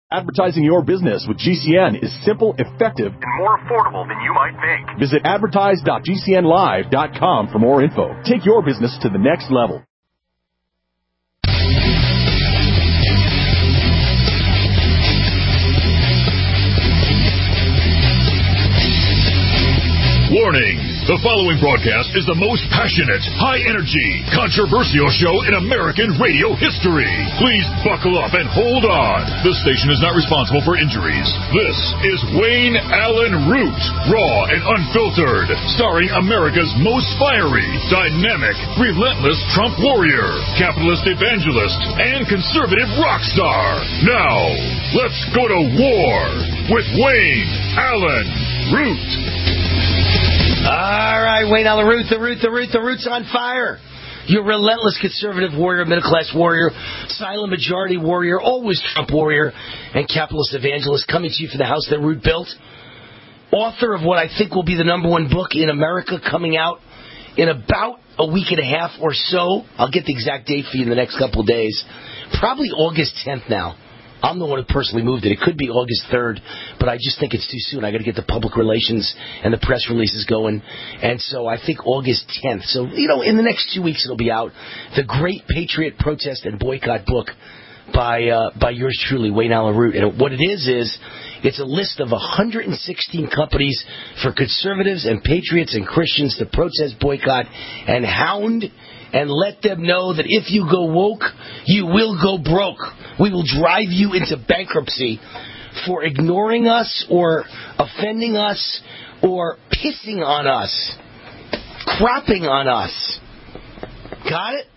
Advertising your business with GCN is simple, effective, and more affordable than you might think. Visit advertise.gcnlive.com for more info. Take your business to the next level. Warning! The following broadcast is the most passionate, high-energy, controversial show in American radio history. Please buckle up and hold on. This station is not responsible for injuries. This is Wayne Allen Root, raw and unfiltered, starring America's most fiery, dynamic, relentless Trump warrior, capitalist evangelist, and conservative rock star. Now, let's go to war with Wayne Allen Root. All right, Wayne Allen Root, the Root's on fire. Your relentless conservative warrior, middle-class warrior, silent majority warrior, always Trump warrior, and capitalist evangelist coming to you from the house that Root built. Author of what I think will be the #1 book in America coming out in about a week and a half or so. I'll get the exact date for you in the next couple of days. Probably August 10th now. I'm the one who personally moved it. It could be August 3rd, but I just think it's too soon. I got to get the public relations and the press releases going. And so I think August 10th. So, in the next 2 weeks it'll be out. The Great Patriot Protest and Boycott book by yours truly, Wayne Allen Root. And what it is it's a list of 116 companies for conservatives and patriots and Christians to protest, boycott, and hound and let them know that if you go woke, you will go broke. We will drive you into bankruptcy for ignoring us or offending us or pissing on us, crapping on us. Got it?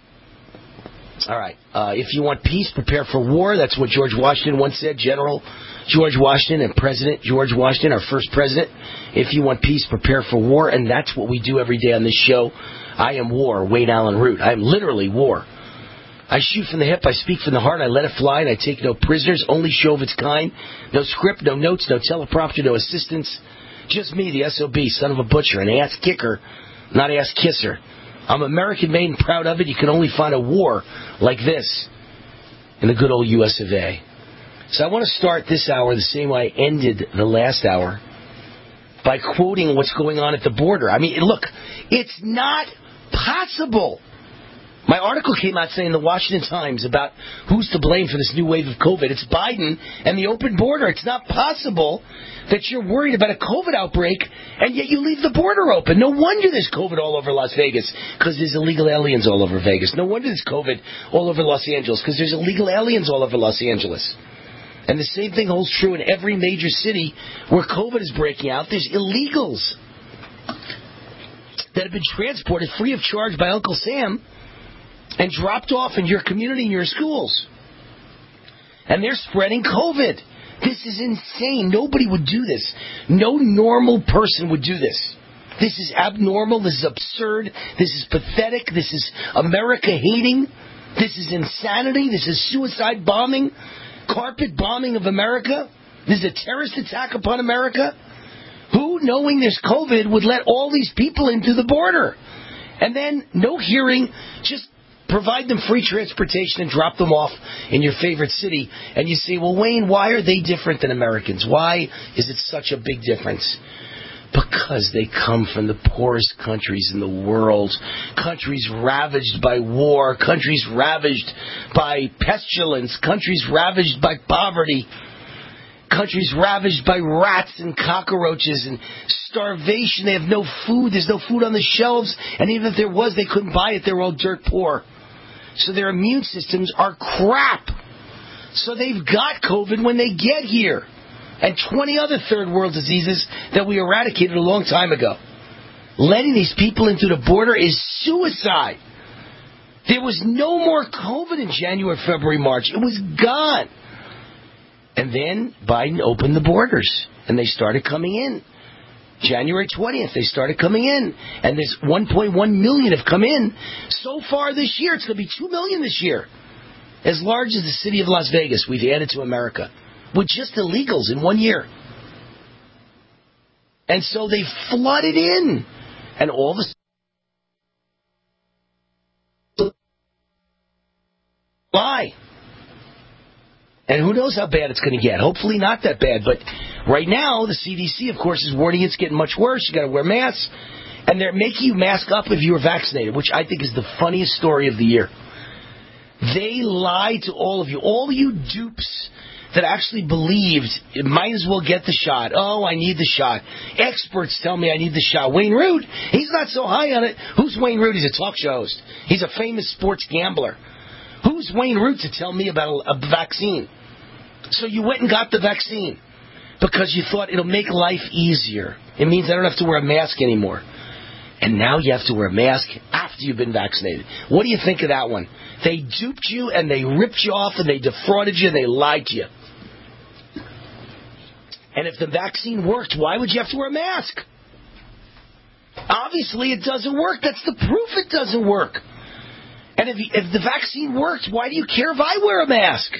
All right. If you want peace, prepare for war. That's what George Washington once said, General George Washington and President George Washington, our first president. If you want peace, prepare for war. And that's what we do every day on this show. I am war, Wayne Allen Root. I am literally war. I shoot from the hip, I speak from the heart, I let it fly, and I take no prisoners, only show of its kind. No script, no notes, no teleprompter, no assistance. Just me, the SOB, son of a butcher, an ass kicker, not ass kisser. I'm American-made and proud of it. You can only find a war like this in the good old US of A. So I want to start this hour the same way I ended the last hour, by quoting what's going on at the border. I mean, look, it's not possible. My article came out saying in the Washington Times about who's to blame for this new wave of COVID. It's Biden and the open border. It's not possible that you're worried about a COVID outbreak and yet you leave the border open. No wonder there's COVID all over Las Vegas because there's illegal aliens all over Vegas. No wonder there's COVID all over Los Angeles because there's illegal aliens all over Los Angeles. And the same thing holds true in every major city where COVID is breaking out. There's illegals that have been transported free of charge by Uncle Sam and dropped off in your community and your schools. And they're spreading COVID. This is insane. Nobody would do this. No normal person would do this. This is abnormal. This is absurd. This is pathetic. This is America hating. This is insanity. This is suicide bombing. Carpet bombing of America. This is a terrorist attack upon America. Who, knowing there's COVID, would let all these people into the border? And then, no hearing, just provide them free transportation and drop them off in your favorite city. And you say, well, Wayne, why are they different than Americans? Why is it such a big difference? Because they come from the poorest countries in the world. Countries ravaged by war. Countries ravaged by pestilence. Countries ravaged by poverty. Countries ravaged by rats and cockroaches and starvation. They have no food. There's no food on the shelves. And even if there was, they couldn't buy it. They're all dirt poor. So their immune systems are crap. So they've got COVID when they get here. And 20 other third world diseases that we eradicated a long time ago. Letting these people into the border is suicide. There was no more COVID in January, February, March. It was gone. And then Biden opened the borders, and they started coming in. January 20th, they started coming in. And there's 1.1 million have come in. So far this year, it's going to be 2 million this year. As large as the city of Las Vegas, we've added to America. With just illegals in 1 year. And so they flooded in. And all of a sudden, lie. And who knows how bad it's going to get. Hopefully not that bad. But right now, the CDC, of course, is warning it's getting much worse. You got to wear masks. And they're making you mask up if you were vaccinated, which I think is the funniest story of the year. They lied to all of you. All you dupes that actually believed it might as well get the shot. Oh, I need the shot. Experts tell me I need the shot. Wayne Root, he's not so high on it. Who's Wayne Root? He's a talk show host. He's a famous sports gambler. Who's Wayne Root to tell me about a vaccine? So you went and got the vaccine because you thought it'll make life easier. It means I don't have to wear a mask anymore. And now you have to wear a mask after you've been vaccinated. What do you think of that one? They duped you and they ripped you off and they defrauded you and they lied to you. And if the vaccine worked, why would you have to wear a mask? Obviously, it doesn't work. That's the proof it doesn't work. And if the vaccine worked, why do you care if I wear a mask?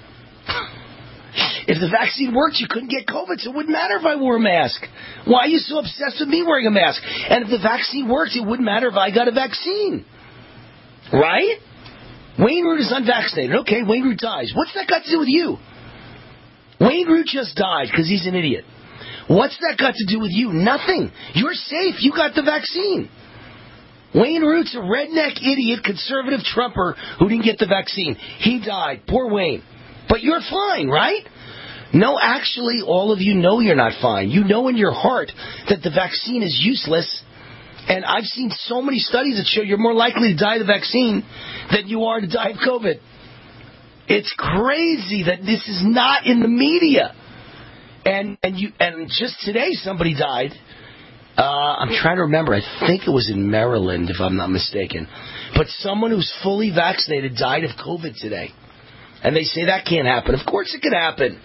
If the vaccine worked, you couldn't get COVID, so it wouldn't matter if I wore a mask. Why are you so obsessed with me wearing a mask? And if the vaccine worked, it wouldn't matter if I got a vaccine. Right? Wayne Root is unvaccinated. Okay, Wayne Root dies. What's that got to do with you? Wayne Root just died because he's an idiot. What's that got to do with you? Nothing. You're safe. You got the vaccine. Wayne Root's a redneck idiot, conservative Trumper who didn't get the vaccine. He died. Poor Wayne. But you're fine, right? No, actually, all of you know you're not fine. You know in your heart that the vaccine is useless. And I've seen so many studies that show you're more likely to die of the vaccine than you are to die of COVID. It's crazy that this is not in the media. And just today somebody died. I'm trying to remember. I think it was in Maryland, if I'm not mistaken. But someone who's fully vaccinated died of COVID today. And they say that can't happen. Of course it can happen.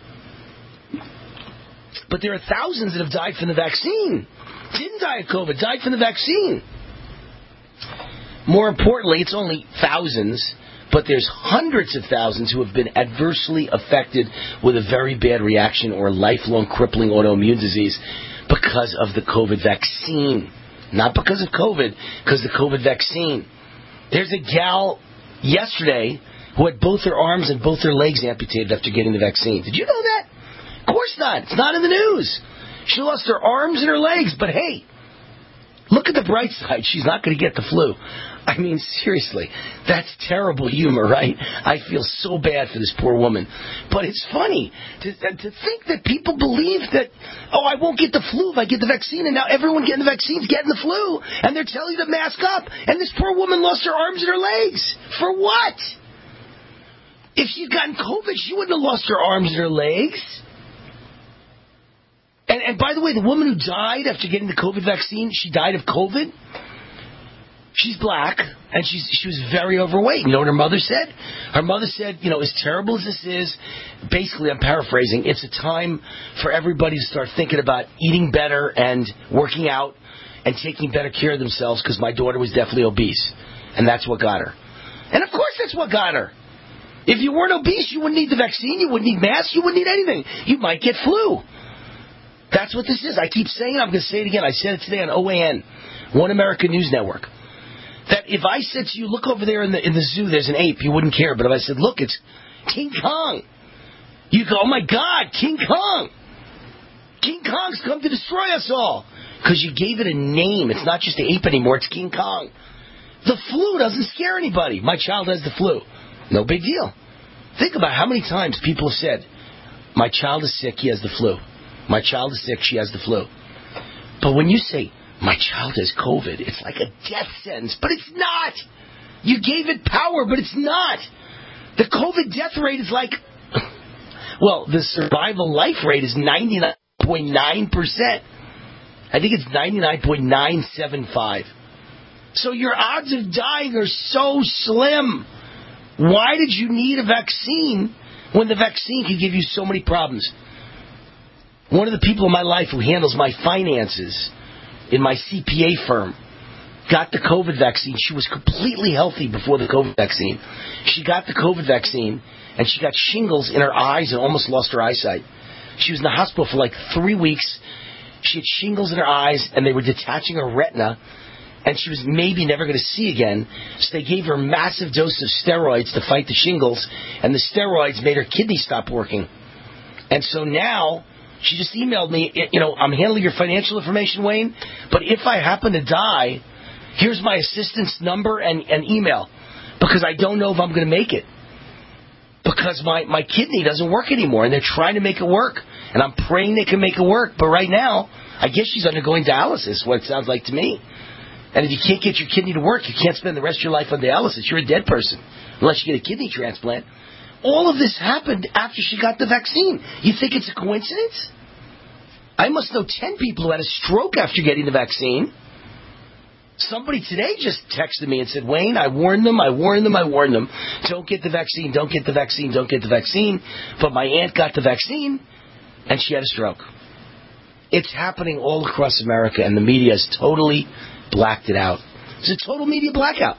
But there are thousands that have died from the vaccine. Didn't die of COVID, died from the vaccine. More importantly, it's only thousands, but there's hundreds of thousands who have been adversely affected with a very bad reaction or lifelong crippling autoimmune disease because of the COVID vaccine. Not because of COVID, because of the COVID vaccine. There's a gal yesterday who had both her arms and both her legs amputated after getting the vaccine. Did you know that? Of course not. It's not in the news. She lost her arms and her legs, but hey, look at the bright side. She's not going to get the flu. I mean, seriously, that's terrible humor, right? I feel so bad for this poor woman. But it's funny to think that people believe that, oh, I won't get the flu if I get the vaccine, and now everyone getting the vaccine is getting the flu, and they're telling you to mask up, and this poor woman lost her arms and her legs. For what? If she'd gotten COVID, she wouldn't have lost her arms and her legs. And by the way, the woman who died after getting the COVID vaccine, she died of COVID. She's black, and she was very overweight. You know what her mother said? Her mother said, as terrible as this is, basically, I'm paraphrasing, it's a time for everybody to start thinking about eating better and working out and taking better care of themselves because my daughter was definitely obese. And that's what got her. And of course that's what got her. If you weren't obese, you wouldn't need the vaccine, you wouldn't need masks, you wouldn't need anything. You might get flu. That's what this is. I keep saying it, I'm going to say it again. I said it today on OAN, One American News Network. That if I said to you, look over there in the zoo, there's an ape, you wouldn't care. But if I said, look, it's King Kong, you go, oh my God, King Kong. King Kong's come to destroy us all. Because you gave it a name. It's not just the ape anymore, it's King Kong. The flu doesn't scare anybody. My child has the flu. No big deal. Think about how many times people have said, my child is sick, he has the flu. My child is sick, she has the flu. But when you say, my child has COVID, it's like a death sentence. But it's not. You gave it power, but it's not. The COVID death rate is like, well, the survival life rate is 99.9%. I think it's 99.975. So your odds of dying are so slim. Why did you need a vaccine when the vaccine could give you so many problems? One of the people in my life who handles my finances in my CPA firm got the COVID vaccine. She was completely healthy before the COVID vaccine. She got the COVID vaccine, and she got shingles in her eyes and almost lost her eyesight. She was in the hospital for like 3 weeks. She had shingles in her eyes, and they were detaching her retina. and she was maybe never going to see again. So they gave her a massive dose of steroids to fight the shingles, and the steroids made her kidney stop working. And so now she just emailed me, I'm handling your financial information, Wayne, but if I happen to die, here's my assistant's number and email, because I don't know if I'm going to make it. Because my kidney doesn't work anymore, and they're trying to make it work. And I'm praying they can make it work. But right now, I guess she's undergoing dialysis, what it sounds like to me. And if you can't get your kidney to work, you can't spend the rest of your life on dialysis. You're a dead person, unless you get a kidney transplant. All of this happened after she got the vaccine. You think it's a coincidence? I must know 10 people who had a stroke after getting the vaccine. Somebody today just texted me and said, Wayne, I warned them. Don't get the vaccine, don't get the vaccine, don't get the vaccine. But my aunt got the vaccine, and she had a stroke. It's happening all across America, and the media has totally blacked it out. It's a total media blackout.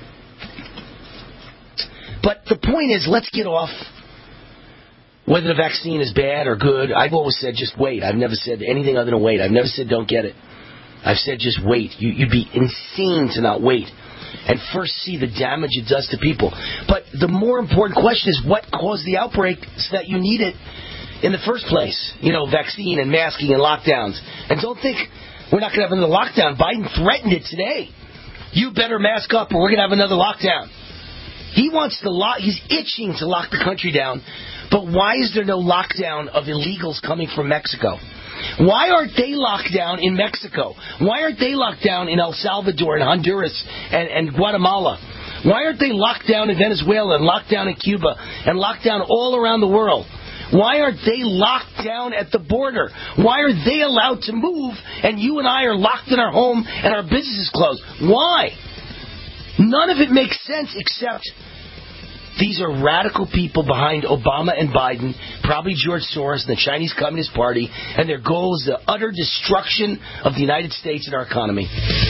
But the point is, let's get off whether the vaccine is bad or good. I've always said just wait. I've never said anything other than wait. I've never said don't get it. I've said just wait. You'd be insane to not wait and first see the damage it does to people. But the more important question is what caused the outbreak so that you need it in the first place. Vaccine and masking and lockdowns. And don't think we're not going to have another lockdown. Biden threatened it today. You better mask up or we're going to have another lockdown. He wants to he's itching to lock the country down. But why is there no lockdown of illegals coming from Mexico? Why aren't they locked down in Mexico? Why aren't they locked down in El Salvador and Honduras and Guatemala? Why aren't they locked down in Venezuela and locked down in Cuba and locked down all around the world? Why aren't they locked down at the border? Why are they allowed to move and you and I are locked in our home and our business is closed? Why? None of it makes sense except these are radical people behind Obama and Biden, probably George Soros and the Chinese Communist Party, and their goal is the utter destruction of the United States and our economy.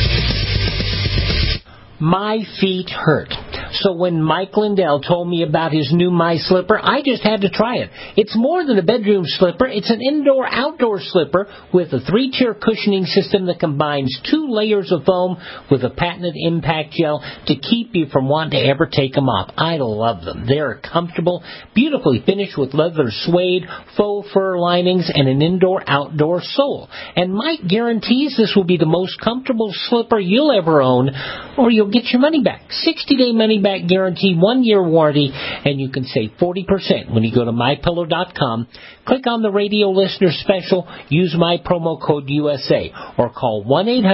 My feet hurt. So when Mike Lindell told me about his new My Slipper, I just had to try it. It's more than a bedroom slipper. It's an indoor-outdoor slipper with a 3-tier cushioning system that combines 2 layers of foam with a patented impact gel to keep you from wanting to ever take them off. I love them. They're comfortable, beautifully finished with leather suede, faux fur linings, and an indoor-outdoor sole. And Mike guarantees this will be the most comfortable slipper you'll ever own, or you'll get your money back. 60-day money-back guarantee, 1-year warranty, and you can save 40% when you go to MyPillow.com. Click on the radio listener special, use my promo code USA, or call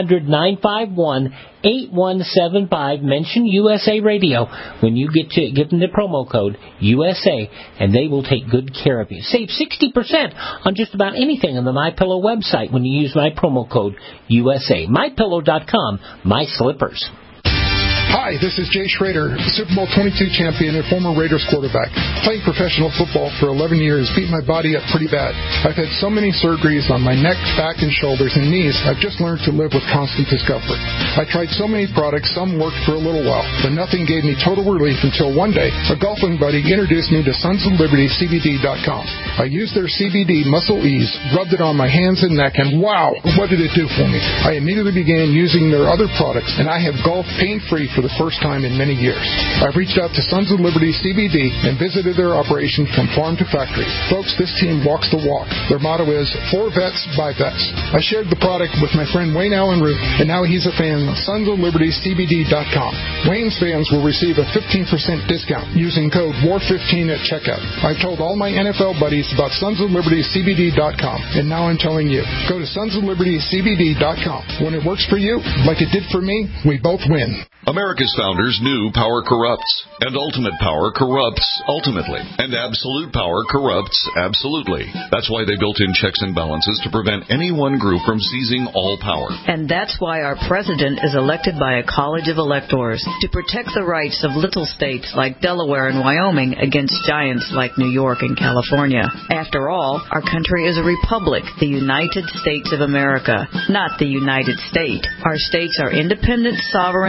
1-800-951-8175. Mention USA Radio when you give them the promo code USA, and they will take good care of you. Save 60% on just about anything on the MyPillow website when you use my promo code USA. MyPillow.com, my slippers. Hi, this is Jay Schrader, Super Bowl 22 champion and former Raiders quarterback. Playing professional football for 11 years beat my body up pretty bad. I've had so many surgeries on my neck, back, and shoulders and knees, I've just learned to live with constant discomfort. I tried so many products, some worked for a little while, but nothing gave me total relief until one day, a golfing buddy introduced me to SonsOfLibertyCBD.com. I used their CBD Muscle Ease, rubbed it on my hands and neck, and wow, what did it do for me? I immediately began using their other products, and I have golfed pain-free for the first time in many years. I've reached out to Sons of Liberty CBD and visited their operation from farm to factory. Folks, this team walks the walk. Their motto is, for vets, by vets. I shared the product with my friend Wayne Allen Root, and now he's a fan of SonsOfLibertyCBD.com. Wayne's fans will receive a 15% discount using code WAR15 at checkout. I've told all my NFL buddies about SonsOfLibertyCBD.com, and now I'm telling you. Go to SonsOfLibertyCBD.com. When it works for you, like it did for me, we both win. America's founders knew power corrupts, and ultimate power corrupts ultimately, and absolute power corrupts absolutely. That's why they built in checks and balances to prevent any one group from seizing all power. And that's why our president is elected by a college of electors to protect the rights of little states like Delaware and Wyoming against giants like New York and California. After all, our country is a republic, the United States of America, not the United State. Our states are independent, sovereign powers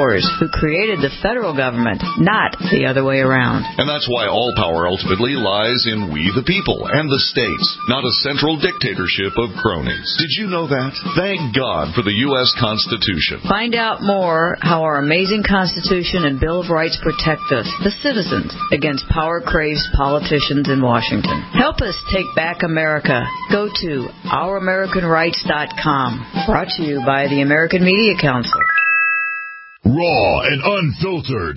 powers who created the federal government, not the other way around. And that's why all power ultimately lies in we the people and the states, not a central dictatorship of cronies. Did you know that? Thank God for the U.S. Constitution. Find out more how our amazing Constitution and Bill of Rights protect us, the citizens, against power-crazed politicians in Washington. Help us take back America. Go to ouramericanrights.com. Brought to you by the American Media Council. Raw and unfiltered.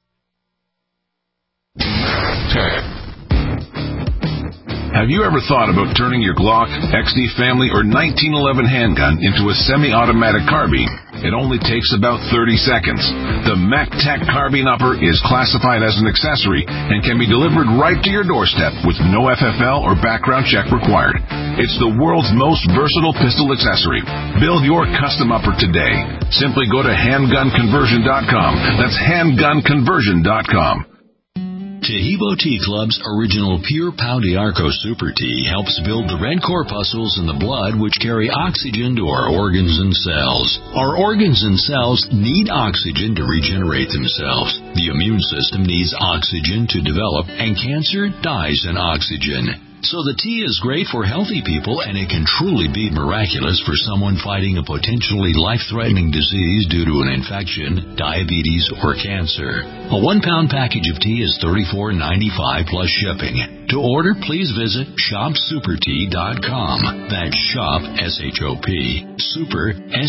Have you ever thought about turning your Glock, XD Family, or 1911 handgun into a semi-automatic carbine? It only takes about 30 seconds. The MacTac Carbine Upper is classified as an accessory and can be delivered right to your doorstep with no FFL or background check required. It's the world's most versatile pistol accessory. Build your custom upper today. Simply go to handgunconversion.com. That's handgunconversion.com. Tahibo Tea Club's original Pure Pau d'Arco Super Tea helps build the red corpuscles in the blood which carry oxygen to our organs and cells. Our organs and cells need oxygen to regenerate themselves. The immune system needs oxygen to develop, and cancer dies in oxygen. So the tea is great for healthy people, and it can truly be miraculous for someone fighting a potentially life-threatening disease due to an infection, diabetes, or cancer. A 1-pound package of tea is $34.95 plus shipping. To order, please visit shopsupertea.com. That's shop, S-H-O-P, super,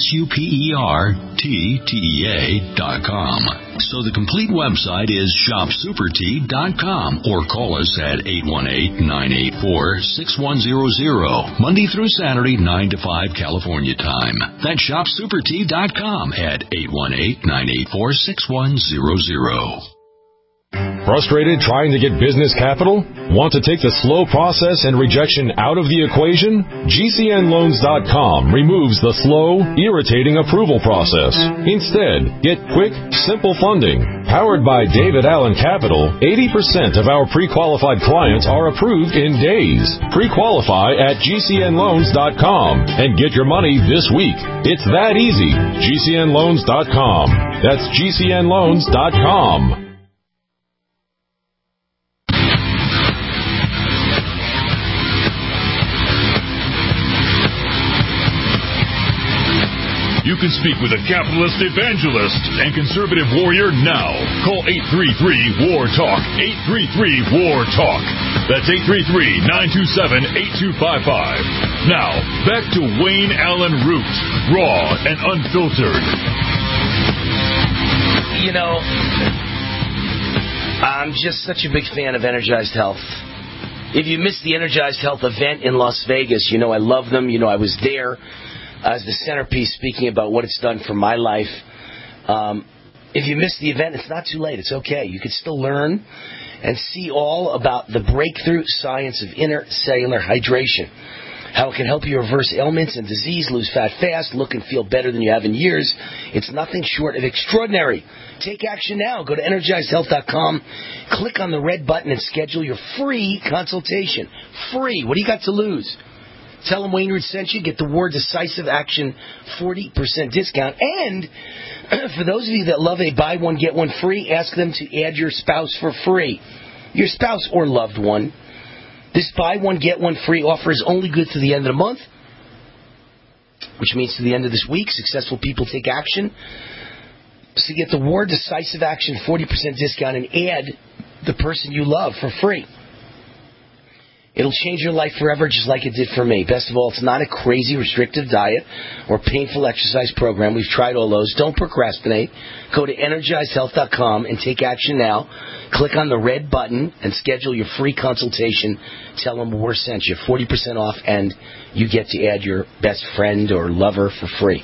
S-U-P-E-R-T-T-E-A.com. So the complete website is shopsupertea.com, or call us at 818-984-6100, Monday through Saturday, 9 to 5 California time. That's shopsupertea.com at 818-984-6100. Frustrated trying to get business capital? Want to take the slow process and rejection out of the equation? GCNloans.com removes the slow, irritating approval process. Instead, get quick, simple funding. Powered by David Allen Capital, 80% of our pre-qualified clients are approved in days. Pre-qualify at GCNloans.com and get your money this week. It's that easy. GCNloans.com. That's GCNloans.com. You can speak with a capitalist evangelist and conservative warrior now. Call 833-WAR-TALK. 833-WAR-TALK. That's 833-927-8255. Now, back to Wayne Allen Root, raw and unfiltered. You know, I'm just such a big fan of Energized Health. If you missed the Energized Health event in Las Vegas, you know I love them. You know I was there as the centerpiece, speaking about what it's done for my life. If you missed the event, it's not too late. It's okay. You can still learn and see all about the breakthrough science of intercellular hydration, how it can help you reverse ailments and disease, lose fat fast, look and feel better than you have in years. It's nothing short of extraordinary. Take action now. Go to EnergizedHealth.com, click on the red button, and schedule your free consultation. Free. What do you got to lose? Tell them Wayne Root sent you. Get the word Decisive Action 40% discount. And for those of you that love a buy one, get one free, ask them to add your spouse for free. Your spouse or loved one. This buy one, get one free offer is only good to the end of the month, which means to the end of this week. Successful people take action. So get the word Decisive Action 40% discount and add the person you love for free. It'll change your life forever just like it did for me. Best of all, it's not a crazy restrictive diet or painful exercise program. We've tried all those. Don't procrastinate. Go to EnergizedHealth.com and take action now. Click on the red button and schedule your free consultation. Tell them we're sent you. 40% off, and you get to add your best friend or lover for free.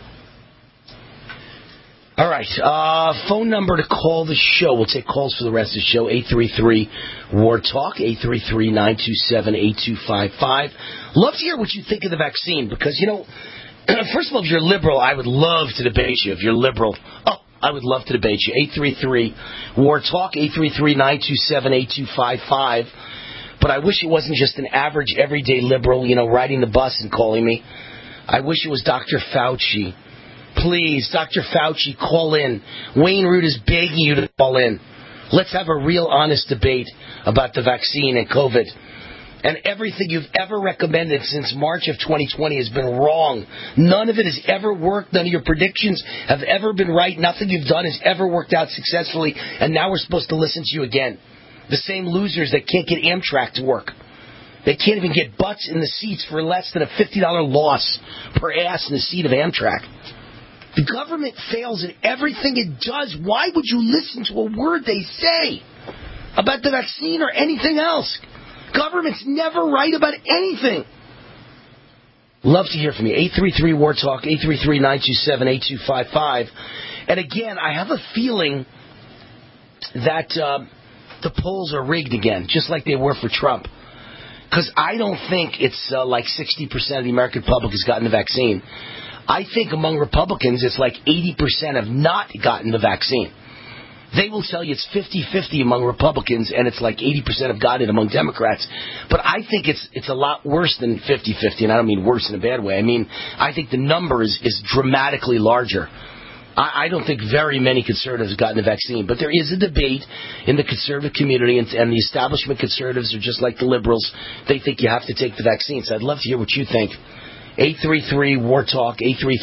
All right, phone number to call the show. We'll take calls for the rest of the show. 833-WAR-TALK, 833-927-8255. Love to hear what you think of the vaccine because, you know, first of all, if you're liberal, I would love to debate you. If you're liberal, I would love to debate you. 833-WAR-TALK, 833-927-8255. But I wish it wasn't just an average, everyday liberal, you know, riding the bus and calling me. I wish it was Dr. Fauci Please, Dr. Fauci, call in. Wayne Root is begging you to call in. Let's have a real honest debate about the vaccine and COVID. And everything you've ever recommended since March of 2020 has been wrong. None of it has ever worked. None of your predictions have ever been right. Nothing you've done has ever worked out successfully. And now we're supposed to listen to you again. The same losers that can't get Amtrak to work. They can't even get butts in the seats for less than a $50 loss per ass in the seat of Amtrak. The government fails at everything it does. Why would you listen to a word they say about the vaccine or anything else? Government's never right about anything. Love to hear from you. 833-WAR-TALK, 833-927-8255. And again, I have a feeling that the polls are rigged again, just like they were for Trump. Because I don't think it's like 60% of the American public has gotten the vaccine. I think among Republicans, it's like 80% have not gotten the vaccine. They will tell you it's 50-50 among Republicans, and it's like 80% have gotten it among Democrats. But I think it's a lot worse than 50-50, and I don't mean worse in a bad way. I mean, I think the number is dramatically larger. I don't think very many conservatives have gotten the vaccine, but there is a debate in the conservative community, and the establishment conservatives are just like the liberals. They think you have to take the vaccine. So I'd love to hear what you think. 833-WAR-TALK,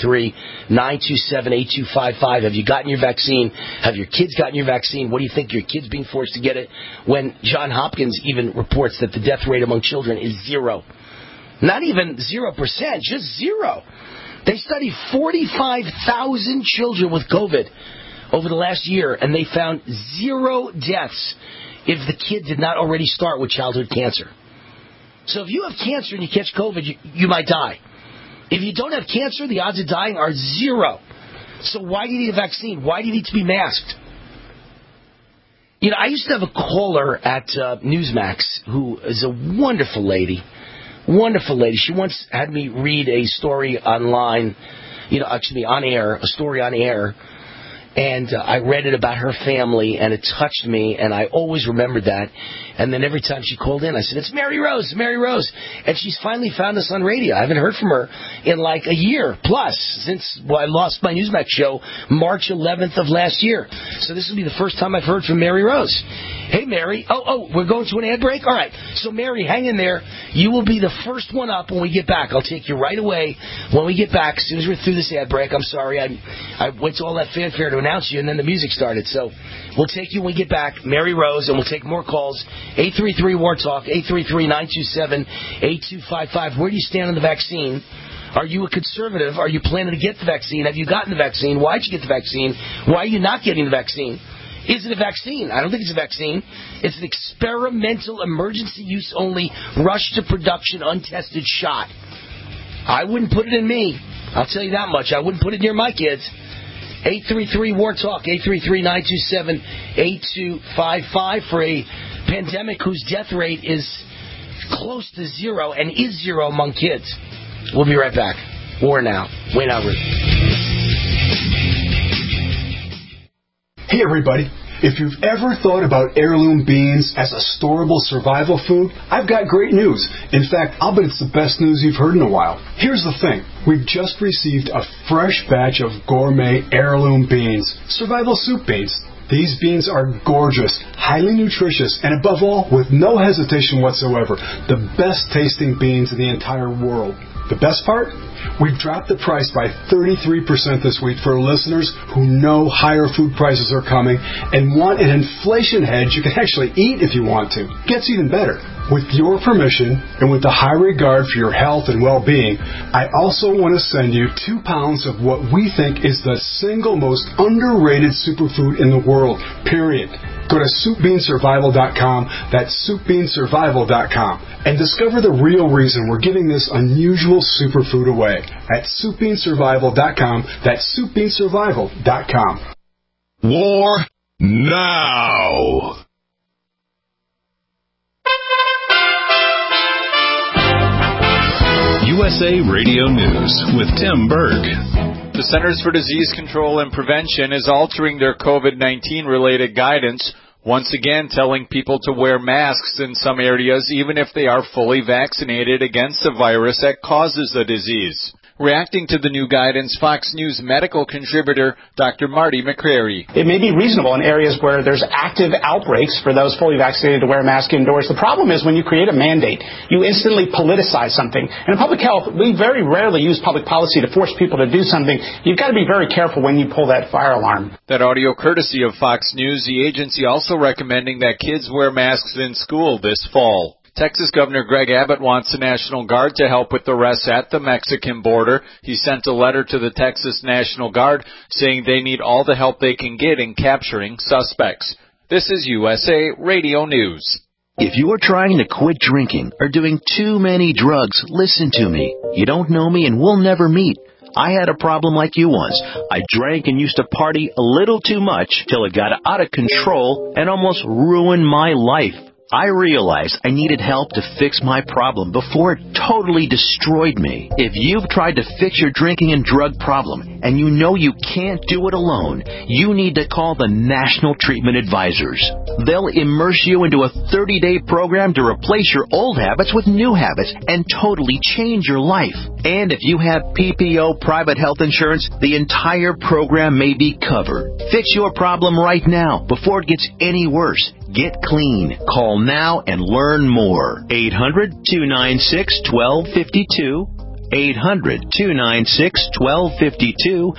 833-927-8255. Have you gotten your vaccine? Have your kids gotten your vaccine? What do you think? Your kids being forced to get it when Johns Hopkins even reports that the death rate among children is 0. Not even 0%, just 0. They studied 45,000 children with COVID over the last year, and they found 0 deaths if the kid did not already start with childhood cancer. So if you have cancer and you catch COVID, you might die. If you don't have cancer, the odds of dying are 0. So why do you need a vaccine? Why do you need to be masked? You know, I used to have a caller at Newsmax who is a wonderful lady. Wonderful lady. She once had me read a story online, on air, a story on air. And I read it about her family, and it touched me, and I always remembered that. And then every time she called in, I said, it's Mary Rose, Mary Rose. And she's finally found us on radio. I haven't heard from her in like a year plus since I lost my Newsmax show March 11th of last year. So this will be the first time I've heard from Mary Rose. Hey, Mary. Oh, we're going to an ad break? All right. So, Mary, hang in there. You will be the first one up when we get back. I'll take you right away when we get back. As soon as we're through this ad break, I'm sorry. I went to all that fanfare to announce you, and then the music started. So we'll take you when we get back, Mary Rose, and we'll take more calls. 833-WAR-TALK, 833-927-8255. Where do you stand on the vaccine? Are you a conservative? Are you planning to get the vaccine? Have you gotten the vaccine? Why did you get the vaccine? Why are you not getting the vaccine? Is it a vaccine? I don't think it's a vaccine. It's an experimental, emergency use only, rush to production, untested shot. I wouldn't put it in me. I'll tell you that much. I wouldn't put it near my kids. 833-WAR-TALK, 833-927-8255 for a pandemic whose death rate is close to 0 and is 0 among kids. We'll be right back. War Now. Wayne Albert. Hey, everybody. If you've ever thought about heirloom beans as a storable survival food, I've got great news. In fact, I'll bet it's the best news you've heard in a while. Here's the thing. We've just received a fresh batch of gourmet heirloom beans, survival soup beans. These beans are gorgeous, highly nutritious, and above all, with no hesitation whatsoever, the best tasting beans in the entire world. The best part? We've dropped the price by 33% this week for listeners who know higher food prices are coming and want an inflation hedge you can actually eat if you want to. Gets even better. With your permission and with the high regard for your health and well-being, I also want to send you 2 pounds of what we think is the single most underrated superfood in the world, period. Go to SoupBeanSurvival.com, that's SoupBeanSurvival.com, and discover the real reason we're giving this unusual superfood away at SoupBeanSurvival.com, that's SoupBeanSurvival.com. War now! USA Radio News with Tim Berg. The Centers for Disease Control and Prevention is altering their COVID-19 related guidance, once again telling people to wear masks in some areas even if they are fully vaccinated against the virus that causes the disease. Reacting to the new guidance, Fox News medical contributor Dr. Marty McCrary. It may be reasonable in areas where there's active outbreaks for those fully vaccinated to wear a mask indoors. The problem is when you create a mandate, you instantly politicize something. And in public health, we very rarely use public policy to force people to do something. You've got to be very careful when you pull that fire alarm. That audio courtesy of Fox News. The agency also recommending that kids wear masks in school this fall. Texas Governor Greg Abbott wants the National Guard to help with arrests at the Mexican border. He sent a letter to the Texas National Guard saying they need all the help they can get in capturing suspects. This is USA Radio News. If you are trying to quit drinking or doing too many drugs, listen to me. You don't know me and we'll never meet. I had a problem like you once. I drank and used to party a little too much till it got out of control and almost ruined my life. I realized I needed help to fix my problem before it totally destroyed me. If you've tried to fix your drinking and drug problem and you know you can't do it alone, you need to call the National Treatment Advisors. They'll immerse you into a 30-day program to replace your old habits with new habits and totally change your life. And if you have PPO private health insurance, the entire program may be covered. Fix your problem right now before it gets any worse. Get clean. Call now and learn more. 800-296-1252. 800-296-1252.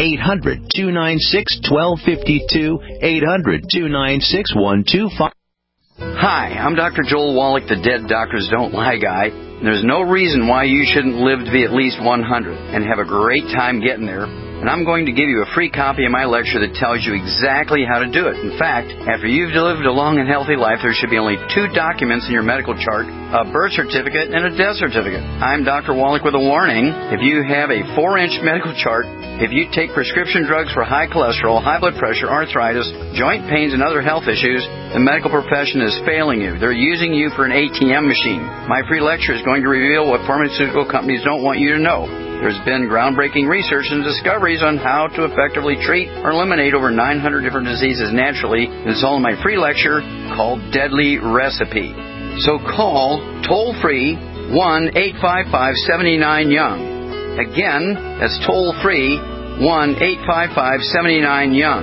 800-296-1252. 800-296-1252. Hi, I'm Dr. Joel Wallach, the Dead Doctors Don't Lie guy. There's no reason why you shouldn't live to be at least 100 and have a great time getting there. And I'm going to give you a free copy of my lecture that tells you exactly how to do it. In fact, after you've lived a long and healthy life, there should be only 2 documents in your medical chart, a birth certificate and a death certificate. I'm Dr. Wallach with a warning. If you have a 4-inch medical chart, if you take prescription drugs for high cholesterol, high blood pressure, arthritis, joint pains, and other health issues, the medical profession is failing you. They're using you for an ATM machine. My free lecture is going to reveal what pharmaceutical companies don't want you to know. There's been groundbreaking research and discoveries on how to effectively treat or eliminate over 900 different diseases naturally. It's all in my free lecture called Deadly Recipe. So call toll-free 1-855-79-YOUNG. Again, that's toll-free 1-855-79-YOUNG.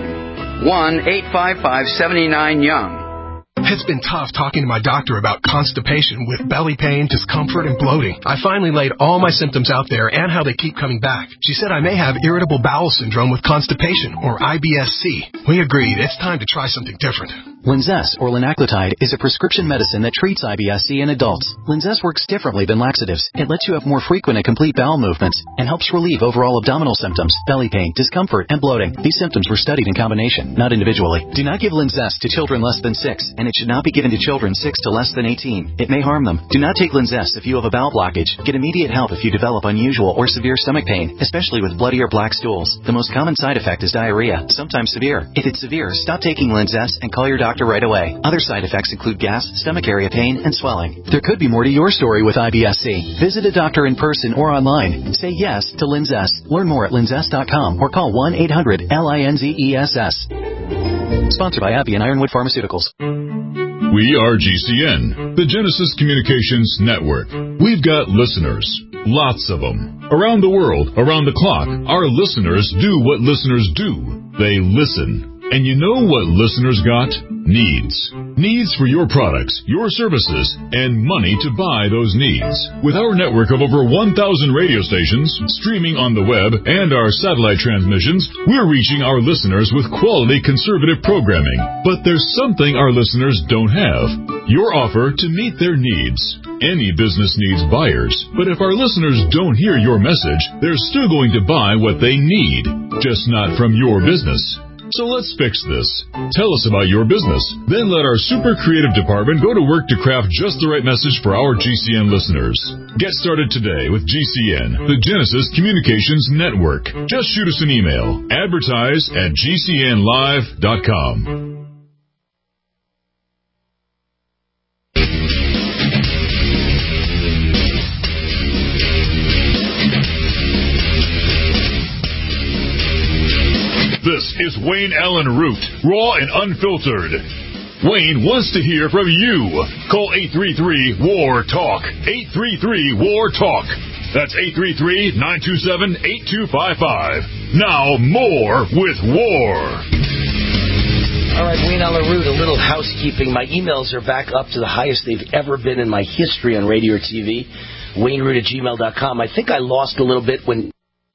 1-855-79-YOUNG. It's been tough talking to my doctor about constipation with belly pain, discomfort, and bloating. I finally laid all my symptoms out there and how they keep coming back. She said I may have irritable bowel syndrome with constipation, or IBS-C. We agreed it's time to try something different. Linzess, or linaclotide, is a prescription medicine that treats IBS-C in adults. Linzess works differently than laxatives. It lets you have more frequent and complete bowel movements and helps relieve overall abdominal symptoms, belly pain, discomfort, and bloating. These symptoms were studied in combination, not individually. Do not give Linzess to children less than 6, and it should not be given to children 6 to less than 18. It may harm them. Do not take Linzess if you have a bowel blockage. Get immediate help if you develop unusual or severe stomach pain, especially with bloody or black stools. The most common side effect is diarrhea, sometimes severe. If it's severe, stop taking Linzess and call your doctor right away. Other side effects include gas, stomach area pain, and swelling. There could be more to your story with IBS-C. Visit a doctor in person or online. Say yes to Linzess. Learn more at linzess.com or call 1-800-LINZESS. Sponsored by AbbVie and Ironwood Pharmaceuticals. We are GCN, the Genesis Communications Network. We've got listeners, lots of them. Around the world, around the clock, our listeners do what listeners do. They listen. And you know what listeners got? Needs. Needs for your products, your services, and money to buy those needs. With our network of over 1,000 radio stations, streaming on the web, and our satellite transmissions, we're reaching our listeners with quality conservative programming. But there's something our listeners don't have. Your offer to meet their needs. Any business needs buyers, but if our listeners don't hear your message, they're still going to buy what they need, just not from your business. So let's fix this. Tell us about your business. Then let our super creative department go to work to craft just the right message for our GCN listeners. Get started today with GCN, the Genesis Communications Network. Just shoot us an email. Advertise@GCNlive.com. This is Wayne Allen Root, raw and unfiltered. Wayne wants to hear from you. Call 833-WAR-TALK. 833-WAR-TALK. That's 833-927-8255. Now, more with War. All right, Wayne on the Root, a little housekeeping. My emails are back up to the highest they've ever been in my history on radio or TV. WayneRoot@gmail.com. I think I lost a little bit when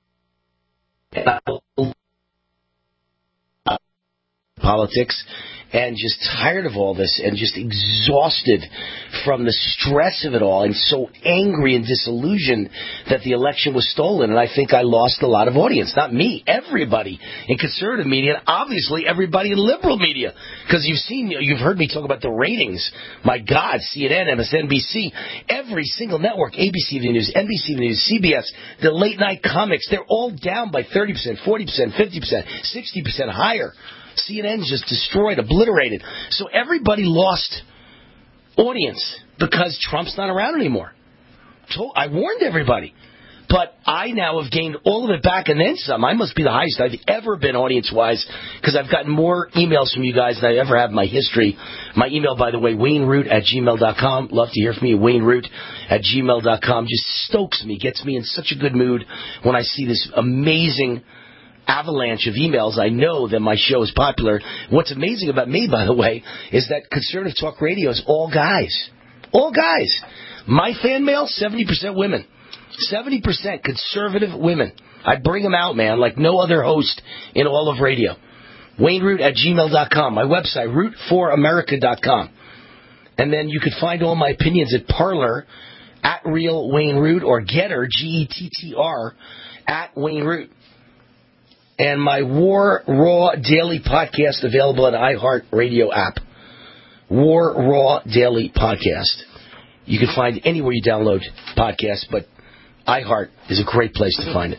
politics, and just tired of all this and just exhausted from the stress of it all and so angry and disillusioned that the election was stolen. And I think I lost a lot of audience. Not me, everybody in conservative media, and obviously everybody in liberal media. Because you've heard me talk about the ratings. My God, CNN, MSNBC, every single network, ABC News, NBC News, CBS, the late night comics, they're all down by 30%, 40%, 50%, 60% higher. CNN's just destroyed, obliterated. So everybody lost audience because Trump's not around anymore. I warned everybody. But I now have gained all of it back and then some. I must be the highest I've ever been audience-wise because I've gotten more emails from you guys than I ever have in my history. My email, by the way, WayneRoot@gmail.com. Love to hear from you. WayneRoot@gmail.com. Just stokes me, gets me in such a good mood when I see this amazing avalanche of emails. I know that my show is popular. What's amazing about me, by the way, is that conservative talk radio is all guys. All guys. My fan mail, 70% women. 70% conservative women. I bring them out, man, like no other host in all of radio. WayneRoot@gmail.com. My website, root4america.com. And then you can find all my opinions at Parler, @RealWayneRoot, or Getter, GETTR, @WayneRoot. And my War Raw Daily Podcast available on iHeartRadio app. War Raw Daily Podcast. You can find anywhere you download podcasts, but iHeart is a great place to find it.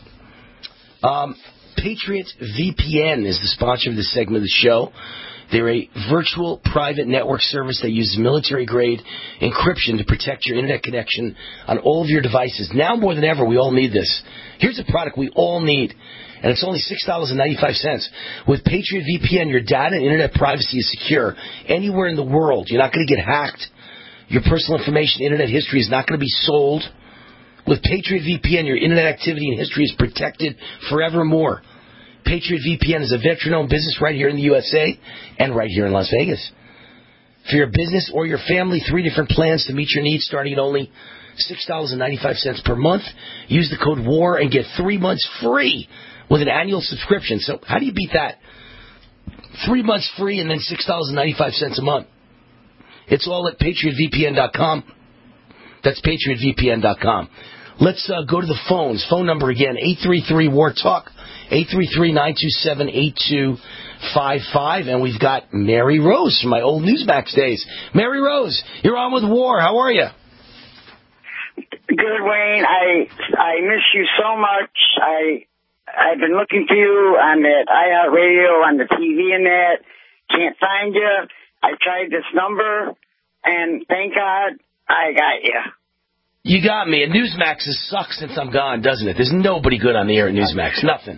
Patriot VPN is the sponsor of this segment of the show. They're a virtual private network service that uses military-grade encryption to protect your internet connection on all of your devices. Now more than ever, we all need this. Here's a product we all need, and it's only $6.95. With Patriot VPN, your data and internet privacy is secure anywhere in the world. You're not going to get hacked. Your personal information, internet history is not going to be sold. With Patriot VPN, your internet activity and history is protected forevermore. Patriot VPN is a veteran-owned business right here in the USA and right here in Las Vegas. For your business or your family, 3 different plans to meet your needs starting at only $6.95 per month. Use the code WAR and get 3 months free with an annual subscription. So how do you beat that? 3 months free and then $6.95 a month. It's all at PatriotVPN.com. That's PatriotVPN.com. Let's go to the phones. Phone number again, 833-WAR-TALK, 833-927-8255. And we've got Mary Rose from my old Newsmax days. Mary Rose, you're on with War. How are you? Good, Wayne. I miss you so much. I've been looking for you on that iHeartRadio, on the TV and that. Can't find you. I tried this number, and thank God I got you. You got me. And Newsmax has sucked since I'm gone, doesn't it? There's nobody good on the air at Newsmax. Nothing.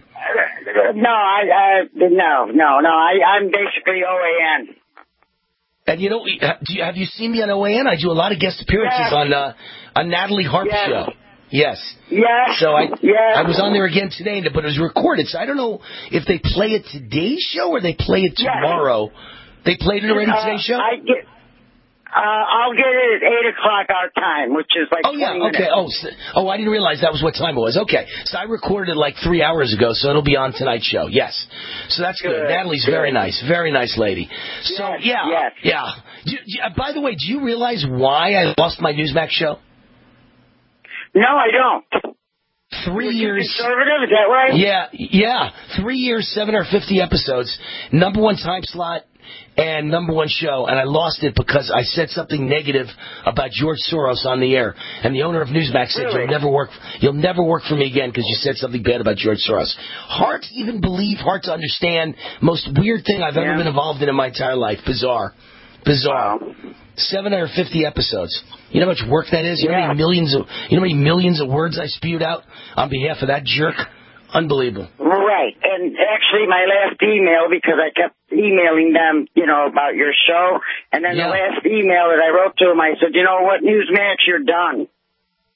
No. I'm basically OAN. And you know, have you seen me on OAN? I do a lot of guest appearances on Natalie Harp's show. Yes. So I was on there again today, but it was recorded. So I don't know if they play it today's show or they play it tomorrow. They played it already today's show? I'll get it at 8 o'clock our time, which is like 20 minutes. Okay. Oh, I didn't realize that was what time it was. Okay. So I recorded it like 3 hours ago, so it'll be on tonight's show. Yes. So that's good. Natalie's very nice. Very nice lady. So, yeah. By the way, do you realize why I lost my Newsmax show? No, I don't. 3 years. Conservative, is that right? Yeah. 3 years, 750 episodes, number one time slot, and number one show, and I lost it because I said something negative about George Soros on the air, and the owner of Newsmax said, You'll never work for me again because you said something bad about George Soros. Hard to understand, most weird thing I've ever been involved in my entire life. Bizarre. Wow. 750 episodes. You know how much work that is? You know how many millions of words I spewed out on behalf of that jerk? Unbelievable. Right. And actually my last email, because I kept emailing them, about your show, and then the last email that I wrote to them, I said, you know what, Newsmax, you're done.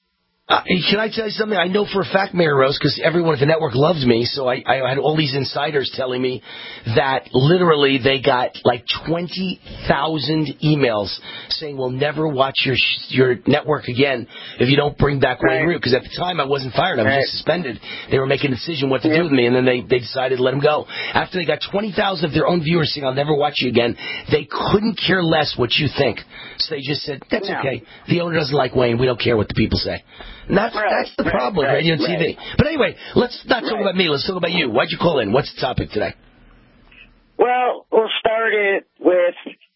Can I tell you something? I know for a fact, Mary Rose, because everyone at the network loved me, so I had all these insiders telling me that literally they got like 20,000 emails saying we'll never watch your network again if you don't bring back Wayne Root. Because at the time I wasn't fired, I was just suspended. They were making a decision what to do with me, and then they decided to let him go. After they got 20,000 of their own viewers saying I'll never watch you again, they couldn't care less what you think. So they just said, that's okay. The owner doesn't like Wayne. We don't care what the people say. And that's the problem with radio and TV. But anyway, let's not talk about me. Let's talk about you. Why'd you call in? What's the topic today? Well, we'll start it with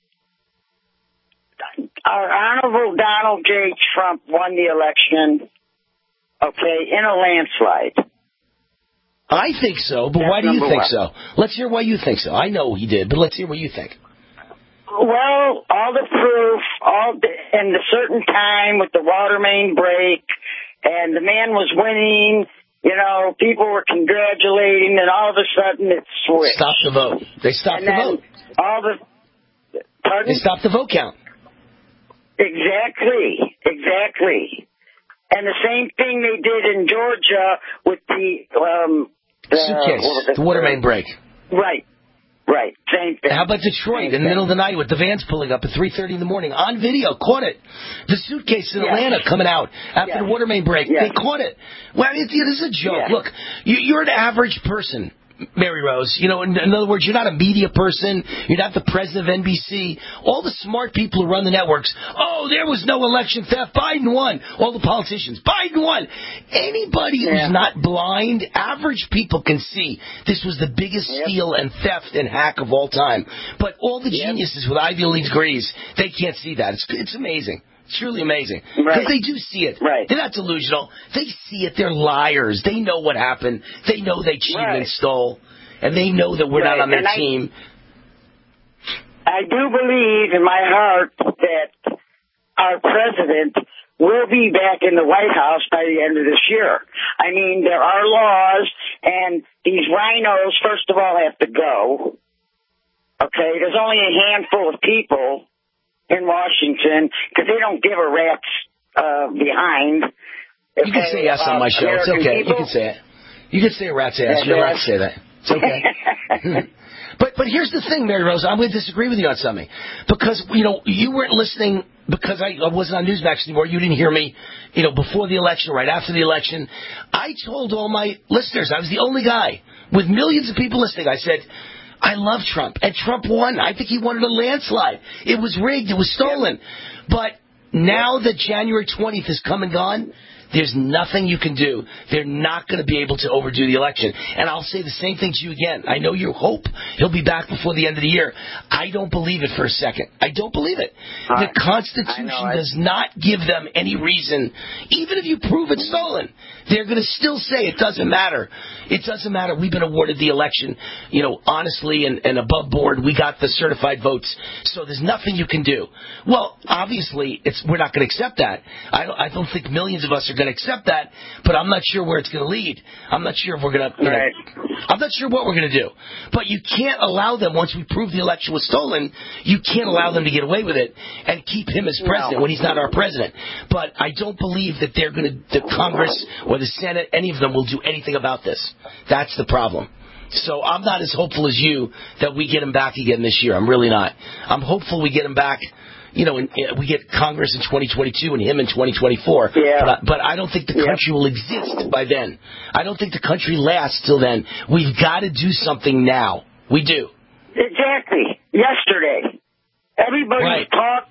our Honorable Donald J. Trump won the election, in a landslide. I think so, but why do you think so? Let's hear why you think so. I know he did, but let's hear what you think. Well, all the proof, and the certain time with the water main break, and the man was winning, people were congratulating, and all of a sudden it switched. Stop the vote. They stopped the vote. Pardon? They stopped the vote count. Exactly. And the same thing they did in Georgia with the suitcase, the water main break. Right, same thing. How about Detroit in the middle of the night with the vans pulling up at 3:30 in the morning on video? Caught it. The suitcase in Atlanta coming out after the water main break. They caught it. Well, this is a joke. Look, you're an average person, Mary Rose. In other words, you're not a media person. You're not the president of NBC. All the smart people who run the networks. Oh, there was no election theft. Biden won. All the politicians. Biden won. Anybody who's not blind, average people can see this was the biggest steal and theft and hack of all time. But all the geniuses with Ivy League degrees, they can't see that. It's amazing. It's truly amazing. Because they do see it. They're not delusional. They see it. They're liars. They know what happened. They know they cheated and stole. And they know that we're not on their team. I do believe in my heart that our president will be back in the White House by the end of this year. I mean, there are laws, and these rhinos, first of all, have to go. There's only a handful of people in Washington, because they don't give a rat's behind. You can say yes on my show. It's okay. You can say it. You can say a rat's ass. You're allowed to say that. It's okay. But here's the thing, Mary Rose. I'm going to disagree with you on something. Because, you weren't listening because I wasn't on Newsmax anymore. You didn't hear me, before the election, right after the election. I told all my listeners, I was the only guy with millions of people listening. I said, I love Trump, and Trump won. I think he won in a landslide. It was rigged. It was stolen. But now that January 20th has come and gone, there's nothing you can do. They're not going to be able to overdo the election. And I'll say the same thing to you again. I know you hope he'll be back before the end of the year. I don't believe it for a second. I don't believe it. The Constitution does not give them any reason. Even if you prove it's stolen, they're going to still say it doesn't matter. It doesn't matter. We've been awarded the election, honestly and above board. We got the certified votes. So there's nothing you can do. Well, obviously, we're not going to accept that. I don't think millions of us are going to accept that, but I'm not sure where it's going to lead. I'm not sure if we're going to, I'm not sure what we're going to do. But you can't allow them, once we prove the election was stolen, you can't allow them to get away with it and keep him as president when he's not our president. But I don't believe that they're going to, the Congress or the Senate, any of them will do anything about this. That's the problem. So I'm not as hopeful as you that we get him back again this year. I'm really not. I'm hopeful we get him back. We get Congress in 2022 and him in 2024. But I don't think the country will exist by then. I don't think the country lasts till then. We've got to do something now. We do. Exactly. Yesterday. Everybody talk.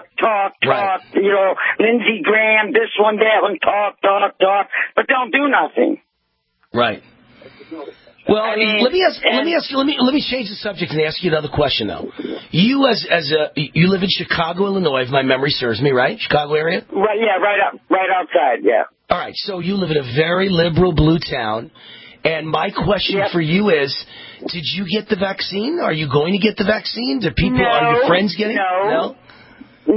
Lindsey Graham, this one, that one, talk, but don't do nothing. Right. Well, let me change the subject and ask you another question though. You you live in Chicago, Illinois, if my memory serves me, right? Chicago area? Right, right outside, yeah. All right, so you live in a very liberal blue town, and my question for you is, did you get the vaccine? Are you going to get the vaccine? Are your friends getting it? No.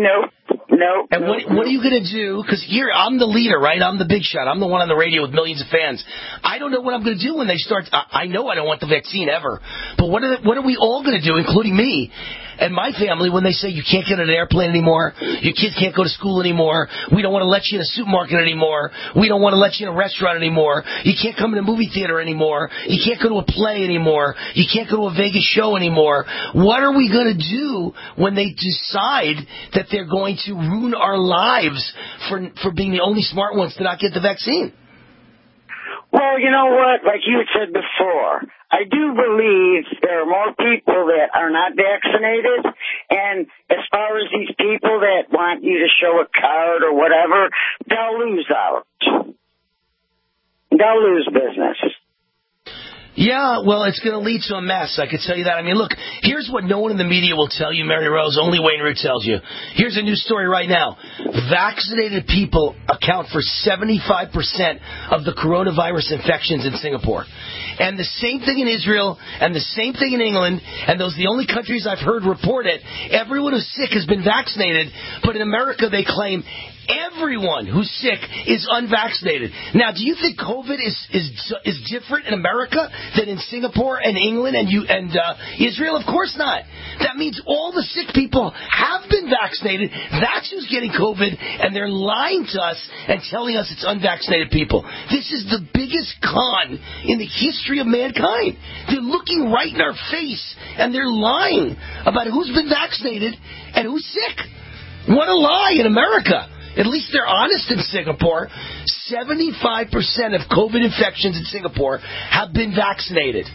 No. And what are you going to do? Because here, I'm the leader, right? I'm the big shot. I'm the one on the radio with millions of fans. I don't know what I'm going to do when they start. I know I don't want the vaccine ever. But what are we all going to do, including me and my family, when they say you can't get on an airplane anymore, your kids can't go to school anymore, we don't want to let you in a supermarket anymore, we don't want to let you in a restaurant anymore, you can't come in a movie theater anymore, you can't go to a play anymore, you can't go to a Vegas show anymore. What are we going to do when they decide that they're going to ruin our lives for being the only smart ones to not get the vaccine? Well, you know what? Like you had said before, I do believe there are more people that are not vaccinated. And as far as these people that want you to show a card or whatever, they'll lose out. They'll lose business. Yeah, well, it's going to lead to a mess, I can tell you that. I mean, look, here's what no one in the media will tell you, Mary Rose, only Wayne Root tells you. Here's a news story right now. Vaccinated people account for 75% of the coronavirus infections in Singapore. And the same thing in Israel, and the same thing in England, and those are the only countries I've heard report it. Everyone who's sick has been vaccinated, but in America they claim everyone who's sick is unvaccinated. Now, do you think COVID is different in America than in Singapore and England and Israel? Of course not. That means all the sick people have been vaccinated. That's who's getting COVID, and they're lying to us and telling us it's unvaccinated people. This is the biggest con in the history of mankind. They're looking right in our face, and they're lying about who's been vaccinated and who's sick. What a lie in America. At least they're honest in Singapore. 75% of COVID infections in Singapore have been vaccinated.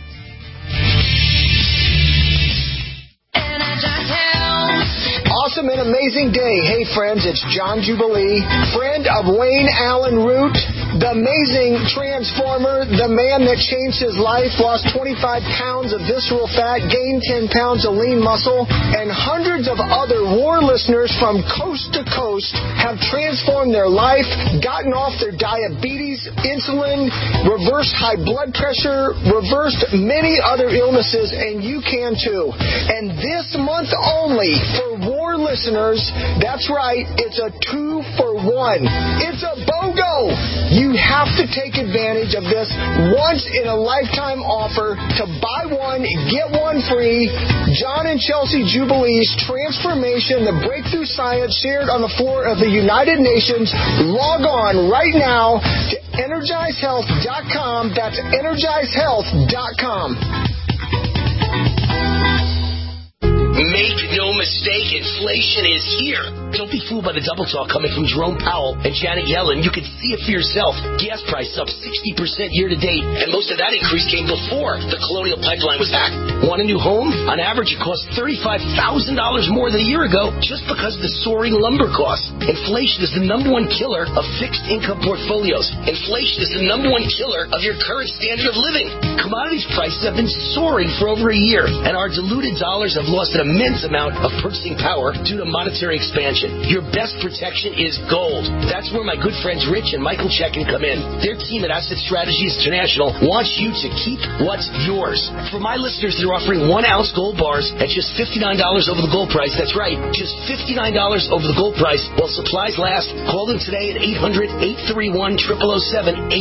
Awesome and amazing day. Hey, friends, it's John Jubilee, friend of Wayne Allen Root, the amazing transformer, the man that changed his life, lost 25 pounds of visceral fat, gained 10 pounds of lean muscle, and hundreds of other war listeners from coast to coast have transformed their life, gotten off their diabetes, insulin, reversed high blood pressure, reversed many other illnesses, and you can too. And this month only, for war listeners, that's right, it's a 2-for-1. It's a BOGO! You have to take advantage of this once-in-a-lifetime offer to buy one, get one free. John and Chelsea Jubilee's transformation, the breakthrough science shared on the floor of the United Nations. Log on right now to EnergizeHealth.com. That's EnergizeHealth.com. Make no mistake, inflation is here. Don't be fooled by the double talk coming from Jerome Powell and Janet Yellen. You can see it for yourself. Gas prices up 60% year to date, and most of that increase came before the Colonial Pipeline was hacked. Want a new home? On average, it costs $35,000 more than a year ago just because of the soaring lumber costs. Inflation is the number one killer of fixed income portfolios. Inflation is the number one killer of your current standard of living. Commodities prices have been soaring for over a year, and our diluted dollars have lost an immense amount of purchasing power due to monetary expansion. Your best protection is gold. That's where my good friends Rich and Michael Checkin come in. Their team at Asset Strategies International wants you to keep what's yours. For my listeners, they're offering 1-ounce gold bars at just $59 over the gold price. That's right, just $59 over the gold price while supplies last. Call them today at 800-831-0007,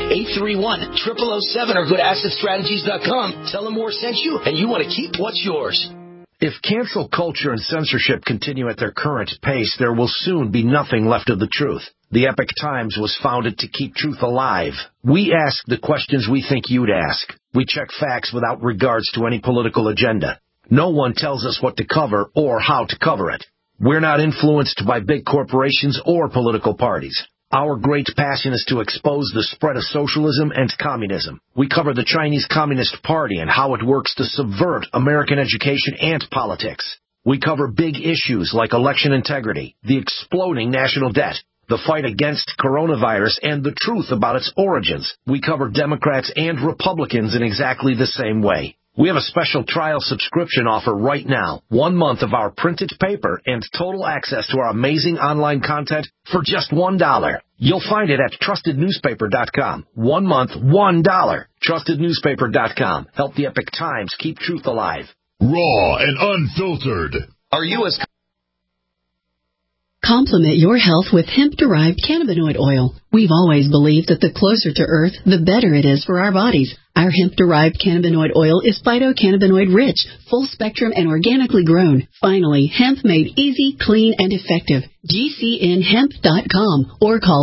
800-831-0007, or go to AssetStrategies.com. Tell them Moore sent you, and you want to keep what's yours. If cancel culture and censorship continue at their current pace, there will soon be nothing left of the truth. The Epoch Times was founded to keep truth alive. We ask the questions we think you'd ask. We check facts without regards to any political agenda. No one tells us what to cover or how to cover it. We're not influenced by big corporations or political parties. Our great passion is to expose the spread of socialism and communism. We cover the Chinese Communist Party and how it works to subvert American education and politics. We cover big issues like election integrity, the exploding national debt, the fight against coronavirus, and the truth about its origins. We cover Democrats and Republicans in exactly the same way. We have a special trial subscription offer right now. 1 month of our printed paper and total access to our amazing online content for just $1. You'll find it at TrustedNewspaper.com. 1 month, $1. TrustedNewspaper.com. Help the Epoch Times keep truth alive. Raw and unfiltered. Are you as Complement your health with hemp-derived cannabinoid oil. We've always believed that the closer to Earth, the better it is for our bodies. Our hemp-derived cannabinoid oil is phytocannabinoid-rich, full-spectrum, and organically grown. Finally, hemp made easy, clean, and effective. GCNhemp.com or call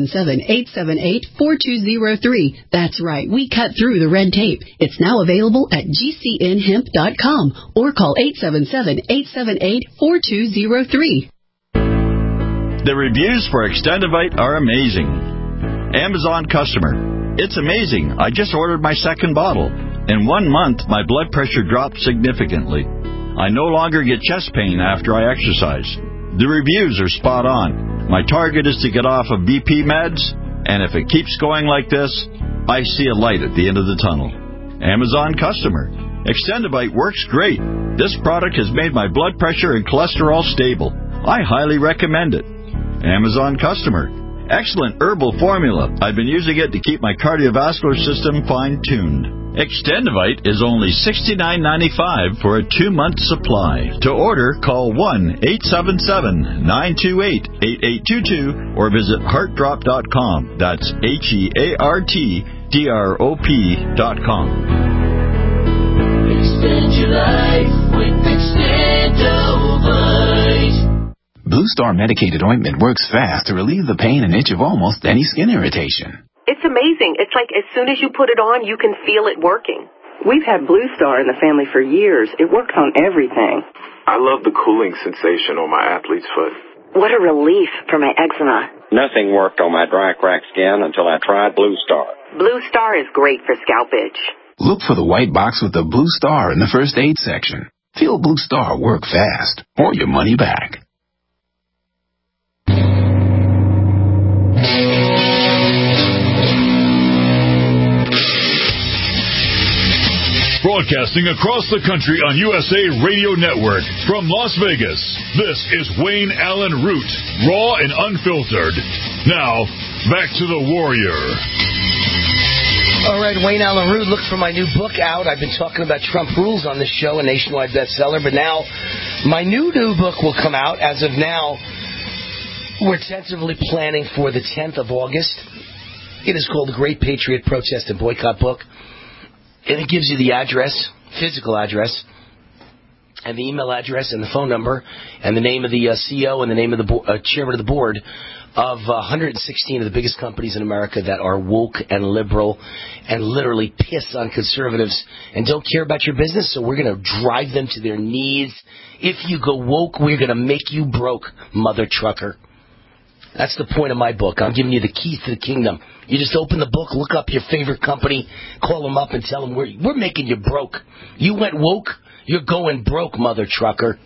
877-878-4203. That's right, we cut through the red tape. It's now available at GCNhemp.com or call 877-878-4203. The reviews for Extendivite are amazing. Amazon customer. It's amazing. I just ordered my second bottle. In 1 month, my blood pressure dropped significantly. I no longer get chest pain after I exercise. The reviews are spot on. My target is to get off of BP meds, and if it keeps going like this, I see a light at the end of the tunnel. Amazon customer. Extendivite works great. This product has made my blood pressure and cholesterol stable. I highly recommend it. Amazon customer. Excellent herbal formula. I've been using it to keep my cardiovascular system fine-tuned. Extendivite is only $69.95 for a 2-month supply. To order, call 1-877-928-8822 or visit heartdrop.com. That's HEARTDROP.com. Extend your life with Extendivite. Blue Star medicated ointment works fast to relieve the pain and itch of almost any skin irritation. It's amazing. It's like as soon as you put it on, you can feel it working. We've had Blue Star in the family for years. It works on everything. I love the cooling sensation on my athlete's foot. What a relief for my eczema. Nothing worked on my dry, cracked skin until I tried Blue Star. Blue Star is great for scalp itch. Look for the white box with the Blue Star in the first aid section. Feel Blue Star work fast, or your money back. Broadcasting across the country on USA Radio Network from Las Vegas, this is Wayne Allen Root, raw and unfiltered. Now, back to the Warrior. All right, Wayne Allen Root, look for my new book out. I've been talking about Trump rules on this show, a nationwide bestseller, but now my new book will come out. As of now, we're tentatively planning for the 10th of August. It is called The Great Patriot Protest and Boycott Book. And it gives you the address, physical address, and the email address and the phone number and the name of the CEO and the name of the chairman of the board of 116 of the biggest companies in America that are woke and liberal and literally piss on conservatives and don't care about your business. So we're going to drive them to their knees. If you go woke, we're going to make you broke, mother trucker. That's the point of my book. I'm giving you the keys to the kingdom. You just open the book, look up your favorite company, call them up and tell them we're making you broke. You went woke, you're going broke, mother trucker.